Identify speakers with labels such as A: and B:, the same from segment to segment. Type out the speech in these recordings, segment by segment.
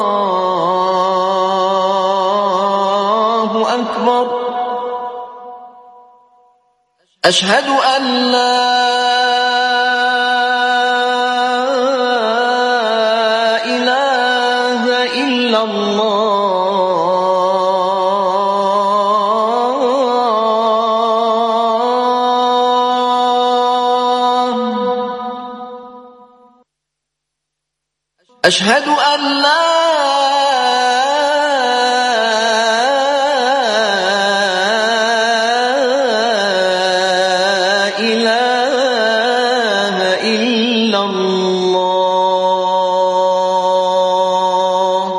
A: أكبر. أشهد أن لا إله إلا الله. أشهد أن لا إله إلا الله.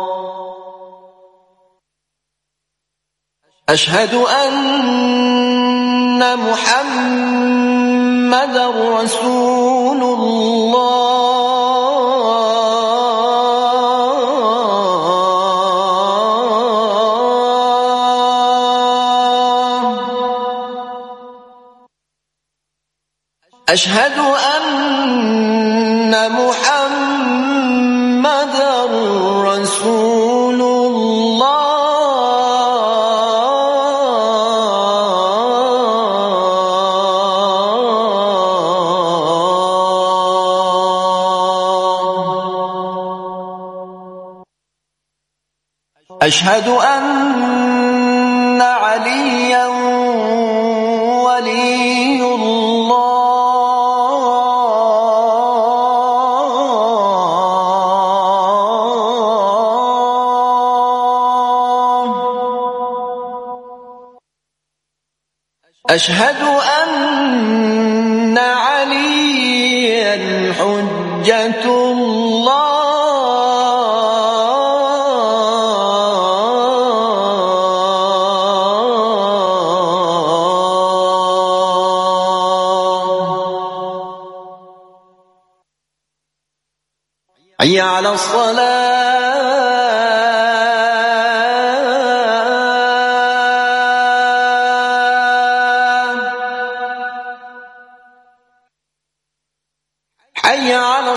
A: أشهد أن محمدًا رسول الله. أشهد أن محمدًا رسول الله. أشهد أن عليًا ولي الله. أشهد أن عليًا حجة الله. حي على الصلاة. حي على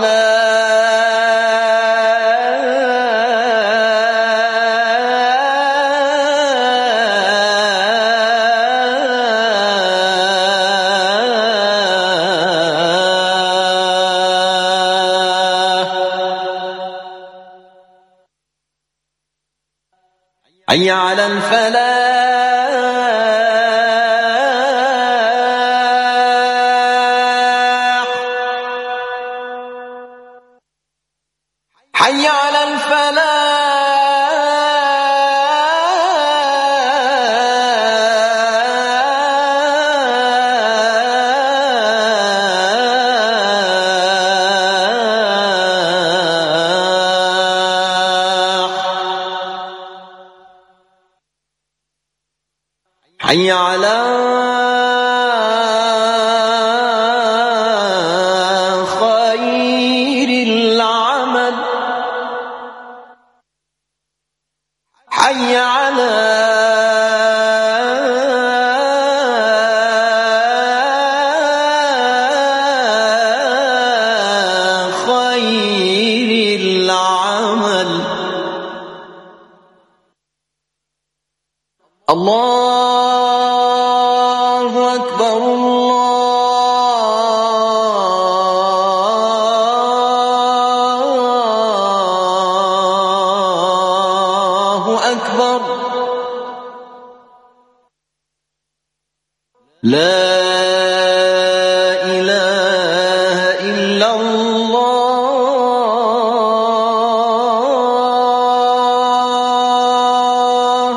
A: حي على الفلاح. حي على الفلاح. حي على خير العمل. حي على خير العمل. الله أكبر. الله أكبر. لا إله إلا الله.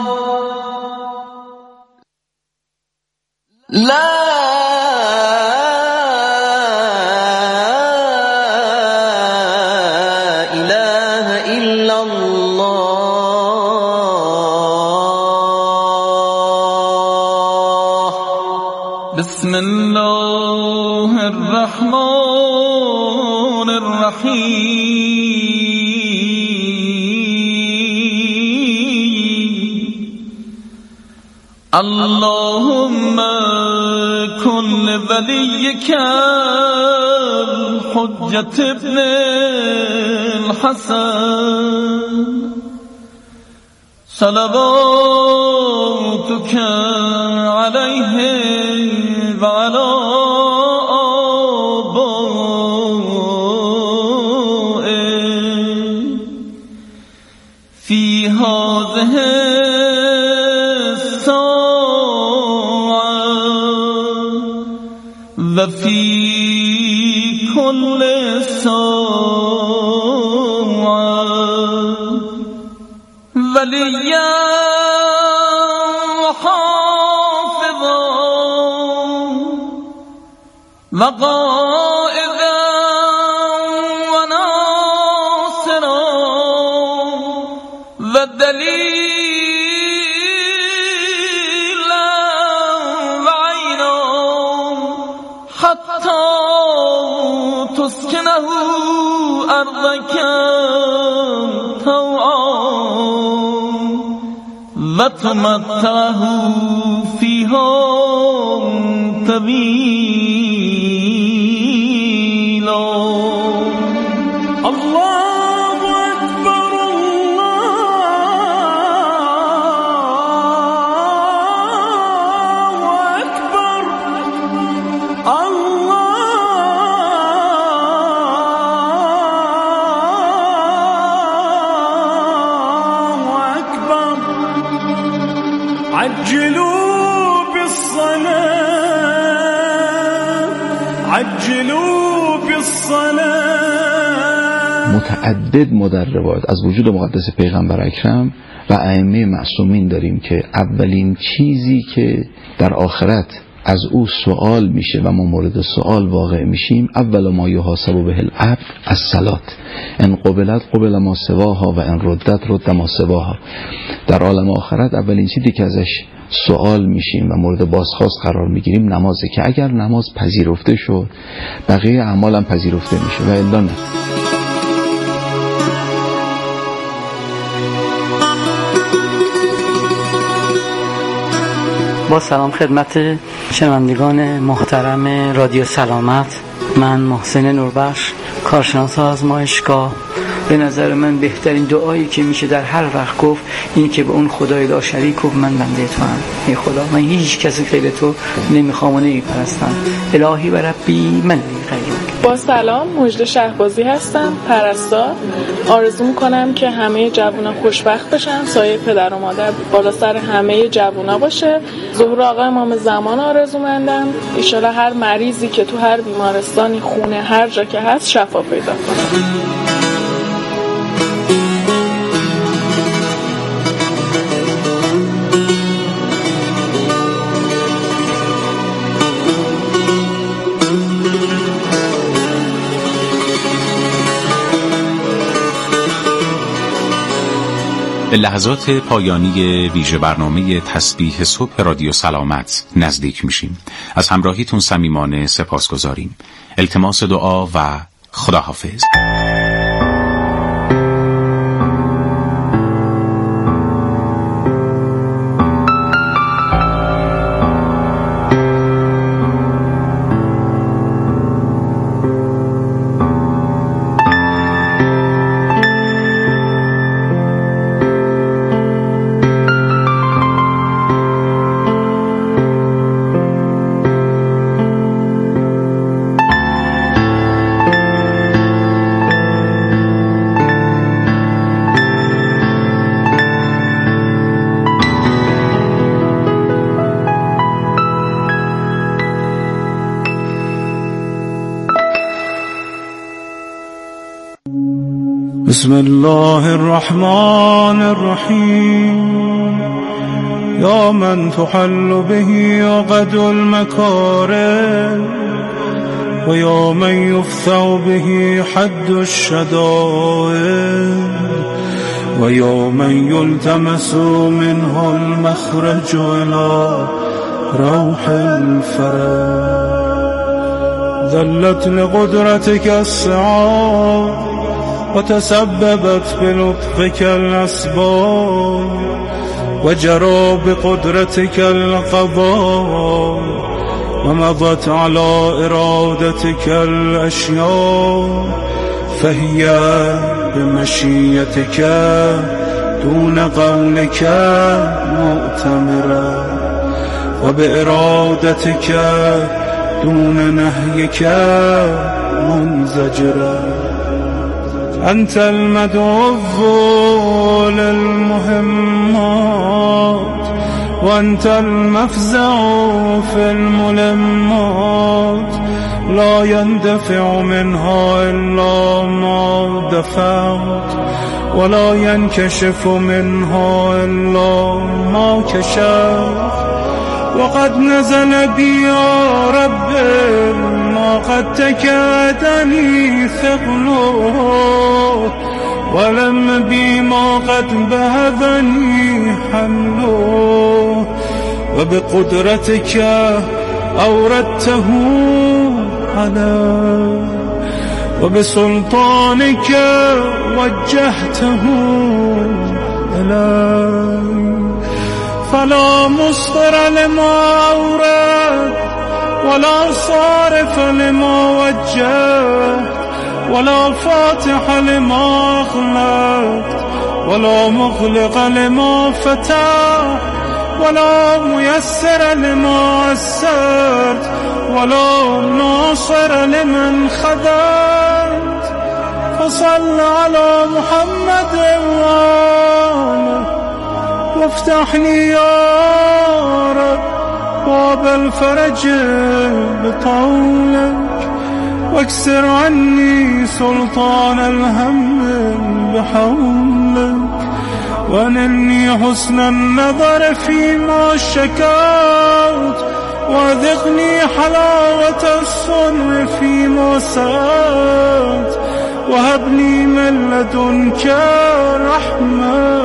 A: لا إله إلا الله.
B: بسم الله الرحمن الرحيم. اللهم كن لوليك الحجة ابن الحسن صلواتك عليه وعلى آبائه في هذه الساعة وفي كل ساعة وليا وحافظا وقائدا وناصرا ودليلا وعينا حتى تسكنه أرضك طوعا وتمتعه فيها طويلا. الله أكبر الله أكبر الله أكبر. عجلوا بالصلاة عجلوا بالصلاة.
C: متعدد ما در روایت از وجود مقدس پیغمبر اکرم و ائمه معصومین داریم که اولین چیزی که در آخرت از او سوال میشه و ما مورد سوال واقع میشیم، اول ما یحاسب به العبد الصلاة، ان قبلت قبل ما سواها و ان ردت رد ما سواها. در عالم آخرت اولین چیزی که ازش سوال میشیم و مورد بازخواست قرار میگیریم نمازه، که اگر نماز پذیرفته شد بقیه اعمال هم پذیرفته میشه و الا نه.
D: با سلام خدمت شنوندگان محترم رادیو سلامت، من محسن نوربخش، کارشناس آزمایشگاه. به نظر من بهترین دعایی که میشه در هر وقت گفت اینه که به اون خدای لا شریک گفت من بنده تو ام. ای خدا، من هیچ کسی غیر تو نمیخوام و نمیپرستم. الهی و ربی من غیرک.
E: با سلام، مژده شهبازی هستم، پرستار. آرزو میکنم که همه جوونا خوشبخت بشن، سایه پدر و مادر بالا سر همه جوونا باشه. ظهور آقا امام زمان آرزومندم. ان شاءالله هر مریضی که تو هر بیمارستانی، خونه، هر جا که هست شفا پیدا کنه.
F: به لحظات پایانی ویژه برنامه تسبیح صبح رادیو سلامت نزدیک میشیم. از همراهیتون صمیمانه سپاسگزاریم. التماس دعا و خداحافظ.
G: بسم الله الرحمن الرحیم. یا من تحل به عقد المکاره و یا من یفتح به حد الشدائد و یا من یلتمس منه المخرج الى روح الفرج. ذلت لقدرتك السعاد وتسببت بلطفك الأسباب وجرى بقدرتك القضاء ومضت على إرادتك الأشياء فهي بمشيتك دون قولك مؤتمرة، وبإرادتك دون نهيك منزجرة. أنت المدعو للمهمات، وأنت المفزع في الملمات، لا يندفع منها إلا ما دفعت، ولا ينكشف منها إلا ما كشفت. وقد نزل بي يا رب ما قد تكادني ثقله، ولم بي ما قد بهذني حمله، وبقدرتك أوردته علي، وبسلطانك وجهته إلي. فلا مصدر لما أورد، ولا صارف لما وجهت، ولا فاتح لما أغلقت، ولا مغلق لما فتح، ولا ميسر لما أسرت، ولا ناصر لمن خذلت. فصل على محمد وآله، وافتح لي يا رب باب الفرج بطولك، واكسر عني سلطان الهم بحولك، وانلني حسن النظر فيما شكوت، وذقني حلاوة الصنع فيما سألت، وهبني من لدنك رحمة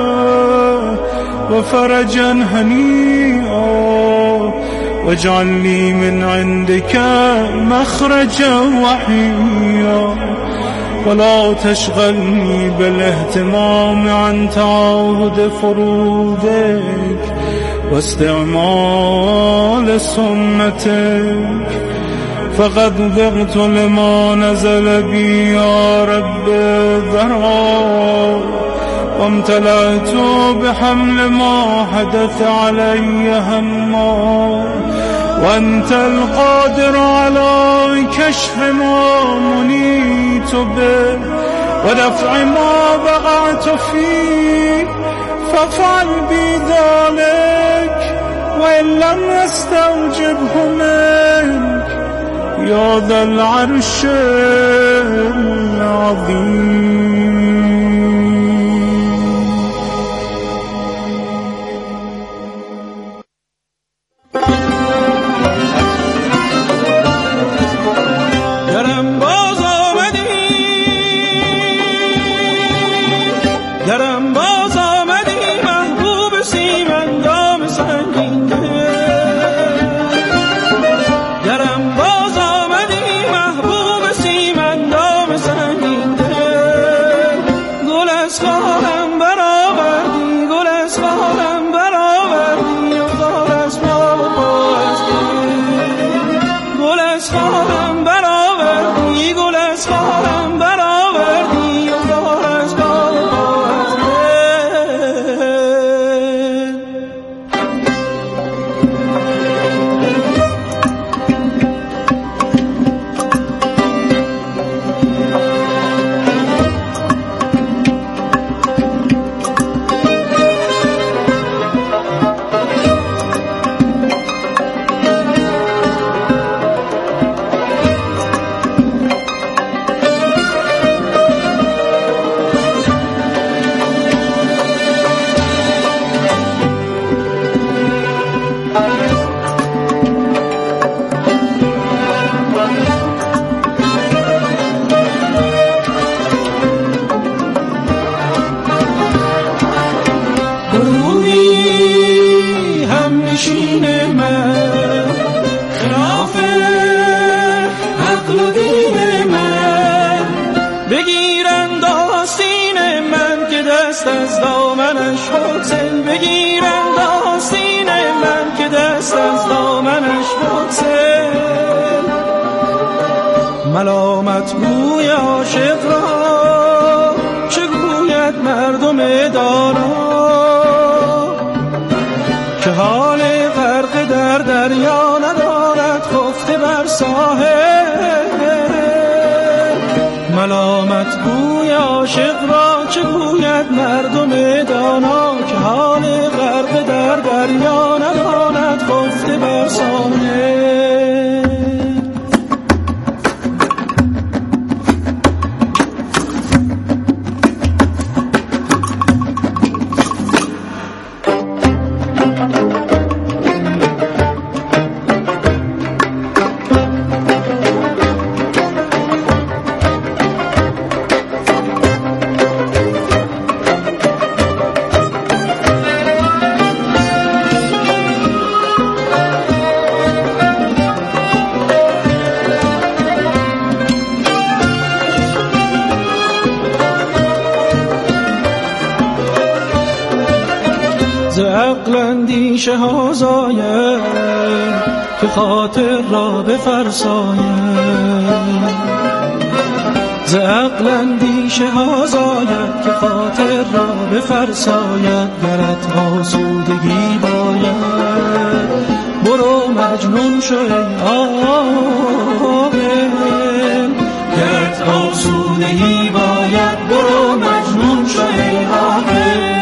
G: وفرجا هنيئا، واجعل لي من عندك مخرجا وحيا، ولا تشغلني بالاهتمام عن تعاهد فروضك واستعمال سنتك. فقد ذقت لما نزل بي يا رب ذرعا، وامتلأت بحمل ما حدث علي هما، وأنت القادر على كشف ما منيت به ودفع ما بقعت فيه، فافعل بي ذلك وإن لم يستوجبه منك يا ذا العرش العظيم.
B: از دامنش حسین بگیرند آستین
G: من که دست از دامنش بگسل. ملامت گوی عاشق را چه گوید مردم دانا، که حال غرق در دریا ندارد خفته بر ساحل. ملامت گوی عاشق را چه گوید مردم دانا، که حال غرق در دریا ندارد خفته بر ساحل. عقل اندیشه ها زاید که خاطر را بفرساید. ز عقل اندیشه ها زاید که خاطر را بفرساید. گرت آسودگی باید برو مجنون شو ای عاقل. گرت آسودگی باید برو مجنون شو ای عاقل.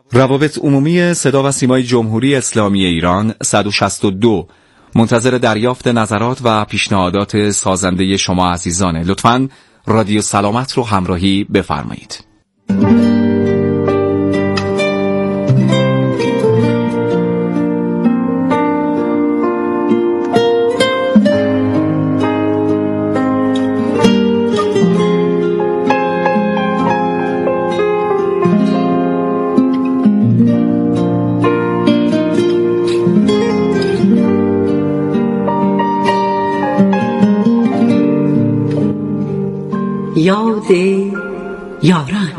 H: روابط عمومی صدا و سیمای جمهوری اسلامی ایران 162 منتظر دریافت نظرات و پیشنهادات سازنده شما عزیزانه. لطفاً رادیو سلامت رو همراهی بفرمایید.
I: یاد یاران.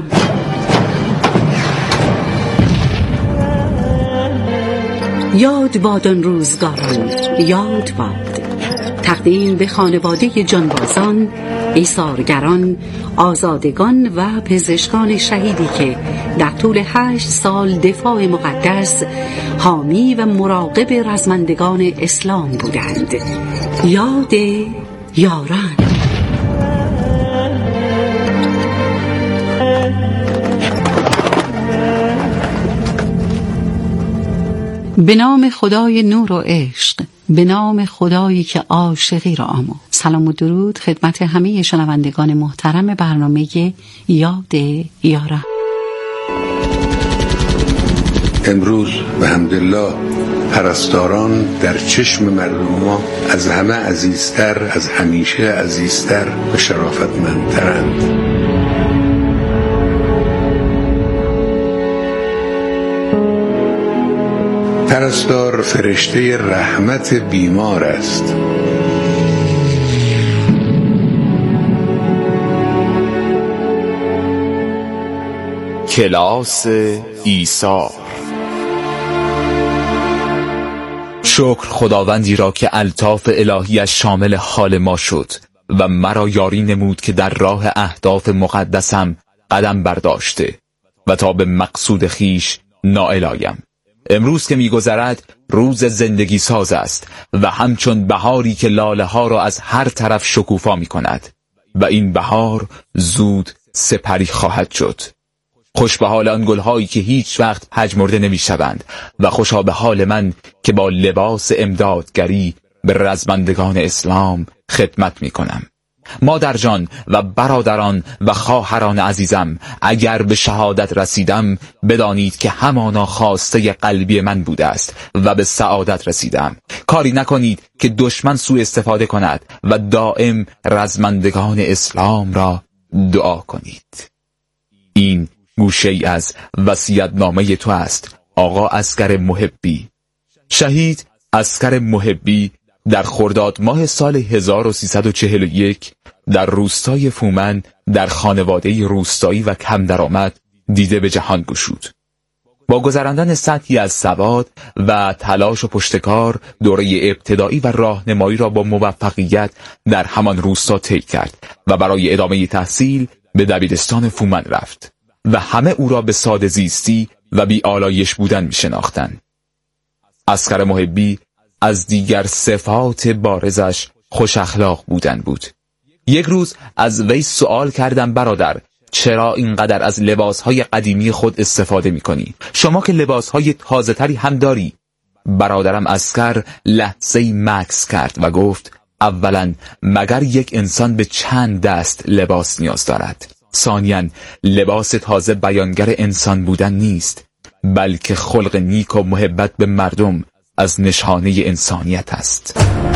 I: یاد باد آن روزگاران، یاد باد. تقدیم به خانواده جانبازان، ایثارگران، آزادگان و پزشکان شهیدی که در طول 8 سال دفاع مقدس، حامی و مراقب رزمندگان اسلام بودند. یاد یاران. به نام خدای نور و عشق، به نام خدایی که عاشقی را آموخت. سلام و درود خدمت همه شنوندگان محترم برنامه یاد یاران.
J: امروز به حمدالله پرستاران در چشم مردم ما از همه عزیزتر، از همیشه عزیزتر و شرافتمندترند. پرستار فرشته رحمت بیمار است.
K: کلاس ایثار. شکر خداوندی را که الطاف الهیش شامل حال ما شد و مرا یاری نمود که در راه اهداف مقدسم قدم برداشته و تا به مقصود خیش نائل آیم. امروز که می‌گذرد روز زندگی ساز است و همچون بهاری که لاله ها را از هر طرف شکوفا می‌کند و این بهار زود سپری خواهد شد. خوش به حال آن گل‌هایی که هیچ وقت پژمرده نمی‌شوند و خوشا به حال من که با لباس امدادگری به رزمندگان اسلام خدمت می‌کنم. مادرجان و برادران و خواهران عزیزم، اگر به شهادت رسیدم بدانید که همانا خواسته قلبی من بوده است و به سعادت رسیدم. کاری نکنید که دشمن سوء استفاده کند و دائم رزمندگان اسلام را دعا کنید. این گوشه‌ای از وصیت‌نامه تو است آقا عسکر محبی. شهید عسکر محبی در خرداد ماه سال 1341 در روستای فومن در خانواده روستایی و کم درآمد دیده به جهان گشود. با گذراندن سطحی از سواد و تلاش و پشتکار دوره ابتدایی و راهنمایی را با موفقیت در همان روستا طی کرد و برای ادامه تحصیل به دبیرستان فومن رفت و همه او را به ساده زیستی و بی آلایش بودن می شناختند. عسکر محبی از دیگر صفات بارزش خوش اخلاق بودن بود. یک روز از وی سوال کردم برادر چرا اینقدر از لباسهای قدیمی خود استفاده می‌کنی؟ شما که لباسهای تازه‌تری هم داری. برادرم عسکر لحظه‌ای مکث کرد و گفت اولاً مگر یک انسان به چند دست لباس نیاز دارد؟ ثانیاً لباس تازه بیانگر انسان بودن نیست، بلکه خلق نیک و محبت به مردم از نشانه انسانیت است.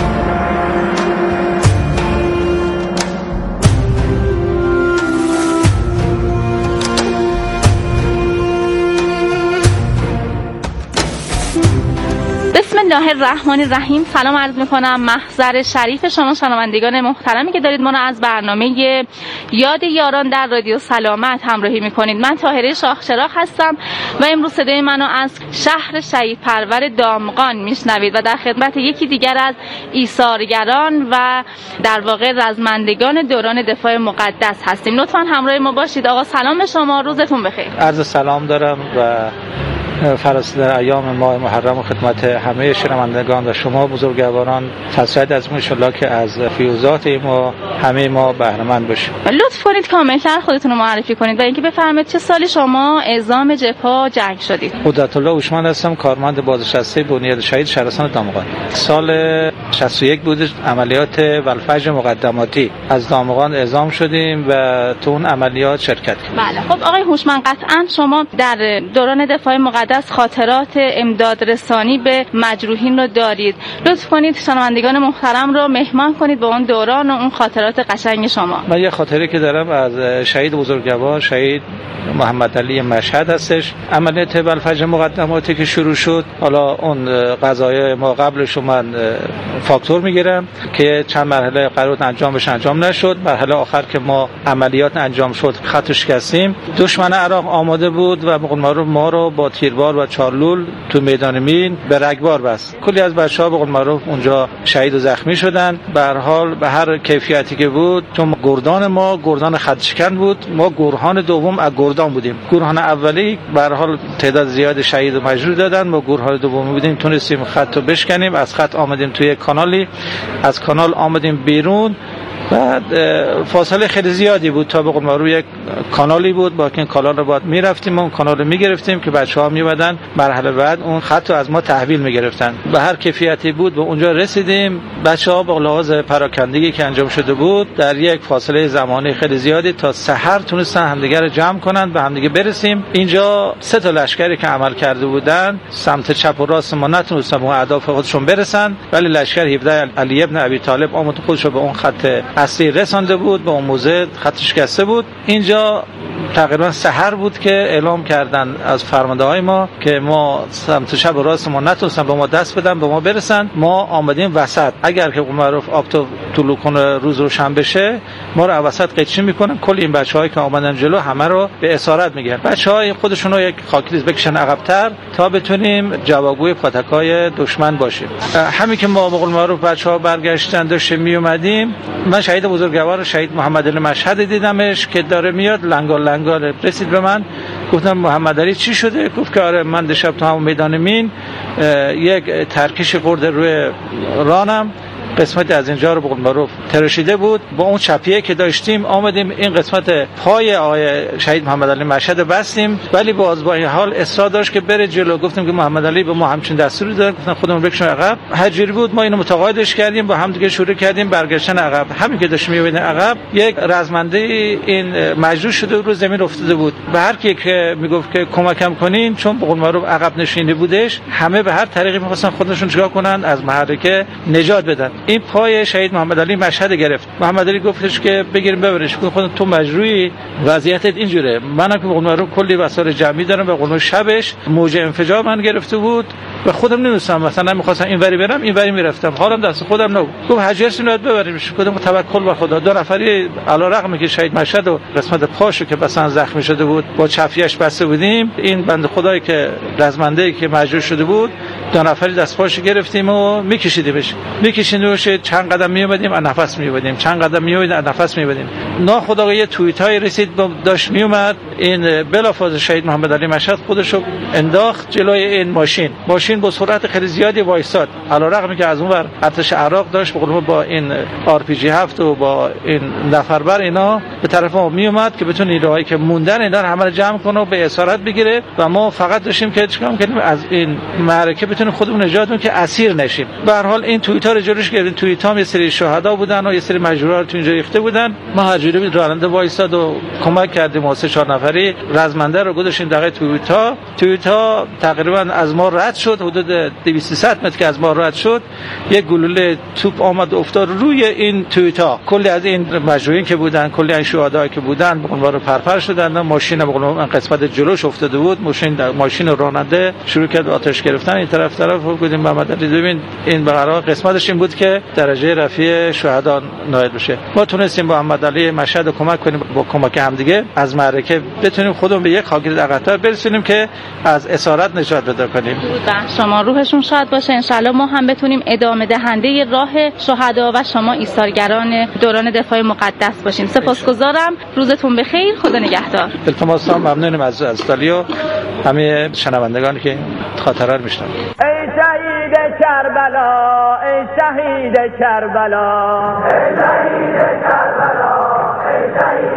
L: بسم الله الرحمن الرحیم. سلام عرض میکنم محضر شریف شما شنوندگان محترمی که دارید ما را از برنامه یاد یاران در رادیو سلامت همراهی میکنید. من طاهره شاهچراغ هستم و امروز صدای منو از شهر شهید پرور دامغان میشنوید و در خدمت یکی دیگر از ایثارگران و در واقع رزمندگان دوران دفاع مقدس هستیم. لطفاً همراه ما باشید. آقا سلام به شما، روزتون بخیر.
M: عرض سلام دارم و فراستی در ایام ماه محرم و خدمت همه شنوندگان و شما بزرگواران تسلیت از ان شاءالله که از فیوزات ما همه ما بهره مند باشیم.
L: لطف کنید کاملتر خودتون رو معرفی کنید و اینکه بفرمایید چه سالی شما اعزام جبهه جنگ شدید؟
M: قدرت الله هوشمند هستم، کارمند بازنشسته بنیاد شهید شهرستان دامغان. سال 61 بود عملیات ولفجر مقدماتی از دامغان اعزام شدیم و تو اون عملیات شرکت کردیم.
L: بله خب آقای هوشمند، قطعا شما در دوران دفاع مقدس خاطرات امداد رسانی به مجروحین رو دارید. لطف کنید شنوندگان محترم رو مهمان کنید به اون دوران و اون خاطرات قشنگ شما.
M: من یه خاطره که دارم از شهید بزرگوار شهید محمد علی مشهد هستش. عملیات ولفجر مقدماتی که شروع شد، حالا اون قضایای ما قبلش من فاکتور میگیرم که چند مرحله قرار انجام بشه انجام نشد. مرحله آخر که ما عملیات انجام شد خط شکستیم. دشمن عراق آماده بود و به قول معروف ما رو با تیربار و چارلول تو میدان مین به رگبار بست. کلی از بچه‌ها به قول معروف اونجا شهید و زخمی شدن. به هر حال به هر کیفیتی که بود، چون گردان ما گردان خط شکن بود، ما گروهان دوم از گردان بودیم. گروهان اولی به هر حال تعداد زیاد شهید و مجروح دادن، ما گروهان دوم بودیم، تونستیم خط رو بشکنیم. از خط آمدیم توی کانالی، از کانال آمدیم بیرون. بعد فاصله خیلی زیادی بود تا به قول معروف یک کانالی بود، با این کانال رو باید میرفتیم، اون کانال رو میگرفتیم که بچه‌ها میومدن مرحله بعد اون خط رو از ما تحویل میگرفتن. به هر کیفیتی بود به اونجا رسیدیم. بچه‌ها با لحاظ پراکندگی که انجام شده بود در یک فاصله زمانی خیلی زیادی تا سحر تونستن همدیگه رو جمع کنن به همدیگه برسیم. اینجا 3 تا لشکری که عمل کرده بودن سمت چپ و راست ما نتونستن به اهداف خودشون برسن، ولی لشکر 17 علی ابن ابی طالب آمد خودش رو به اون خط اصلی رسانده بود، به اون موزه خط شکسته بود. اینجا تقریبا سحر بود که اعلام کردن از فرمانده‌های ما که ما سمت چپ و راست ما نتونستن به ما دست بدن به ما برسن. ما آمدیم وسط. اگر که معروف آب طلوع کنه روز روشن بشه ما رو وسط قیچی میکنن. کل این بچه‌هایی که اومدن جلو همه رو به اسارت میگیرن. بچه‌ها خودشون رو یک خاکریز بکشن عقب‌تر تا بتونیم جوابگوی پاتکای دشمن باشیم. همین که ما به قول معروف بچه‌ها برگشتن داشتیم میومدیم، من شهید بزرگوار شهید محمد علی مشهد دیدمش که داره میاد لنگال رسید به من. گفتم محمد علی چی شده؟ گفت که آره من دیشب تو همون میدان مین یک ترکش خورده روی رانم، قسمت از اینجا رو به قول معروف تراشیده بود. با اون چپیه که داشتیم آمدیم این قسمت پای آقای شهید محمد علی مشهد بستیم، ولی باز با این حال اصرار داشت که بره جلو. گفتیم که محمد علی به ما همچین دستوری داد، گفتن خودمون بکشیم عقب. هجری بود، ما اینو متقاعدش کردیم، با هم دیگه شروع کردیم برگشتن عقب. همین که داشتیم می‌بینیم عقب یک رزمنده این مجروح شده رو زمین افتاده بود. به هر کی که میگفت که کمکم کنین، چون به قول معروف عقب نشینی بودش، همه به هر طریقی می‌خواستن خودشون چیکار کنن از محرکه نجات بدن. این پای شهید محمد علی مشهد گرفت. محمد علی گفتش که بگیریم ببرش. خودت تو مجروحی، وضعیتت اینجوره. منم که به قول معروف کلی وسایل جمعی دارم، به قول شبش موج انفجار من گرفته بود و خودم نمی‌دونستم، مثلا می‌خواستم اینوری برم اینوری میرفتم، حالم دست خودم نبود. گفت حجرسون رو ببریمش. گفتم توکل بر خدا. 2 نفری علیرغم که شهید مشهد و قسمت پاشو که مثلا زخمی شده بود با چفیه‌اش بسته بودیم، این بنده خدایی که رزمنده‌ای که مجروح شده بود 2 نفری دست پاشو گرفتیم و می‌کشیدیمش. چند قدم میومدیم از نفس میومدیم، چند قدم میومدیم از نفس میومدیم. ناخودآگاه یه توییتای رسید داشت میومد، این بلافاصله شهید محمد علی مشهد خودشو انداخت جلوی این ماشین با سرعت خیلی زیادی وایساد. علیرغم که از اونور ارتش عراق داشت به قول با این RPG 7 و با این نفربر اینا به طرف ما میومد که بتونه نیروهایی که موندن اینا رو همه رو جمع کنه و به اسارت بگیره و ما فقط داشتیم که چیکار کنیم از این معرکه بتونیم خودمون نجات بدیم که اسیر نشیم. به هر حال این توییتا رو جلوش گرفتیم. توییتا یه سری شهدا بودن و یه سری مجروحا رو تو اینجا ریخته بودن. ما هجوری راننده وایساد و کمک کردیم. ما 3-4 نفری رزمنده رو گذاشتیم دقیقه توییتا تقریبا از ما رد شد، حدود 200 متر که از ما رد شد یک گلوله توپ آمد افتاد روی این توییتا. کلی از این مجروحین که بودن، کلی از شهدا که بودن به قول پرپر شدن. ماشین به قول قسمت جلوش افتاده بود، ماشین راننده شروع کرد آتش گرفتن این طرف گفتیم محمد علی ببین این برای قسمتش این بود که درجه رفیع شهدا نایل بشه. ما تونستیم با محمد علی مشهد کمک کنیم، با کمک همدیگه از معرکه بتونیم خودمون به یک خاکیت عقب‌تر برسونیم که از اسارت نجات پیدا کنیم.
L: شما روحشون شاد باشه. انشالله ما هم بتونیم ادامه دهنده راه شهدا و شما ایثارگران دوران دفاع مقدس باشیم. سپاسگزارم. روزتون بخیر. خدا نگهدار.
M: التماس ممنونیم از دالیو همه شنوندگانی که خاطرات میشنون.
G: ای شهید کربلا، ای شهید کربلا، ای شهید کربلا، ای شهید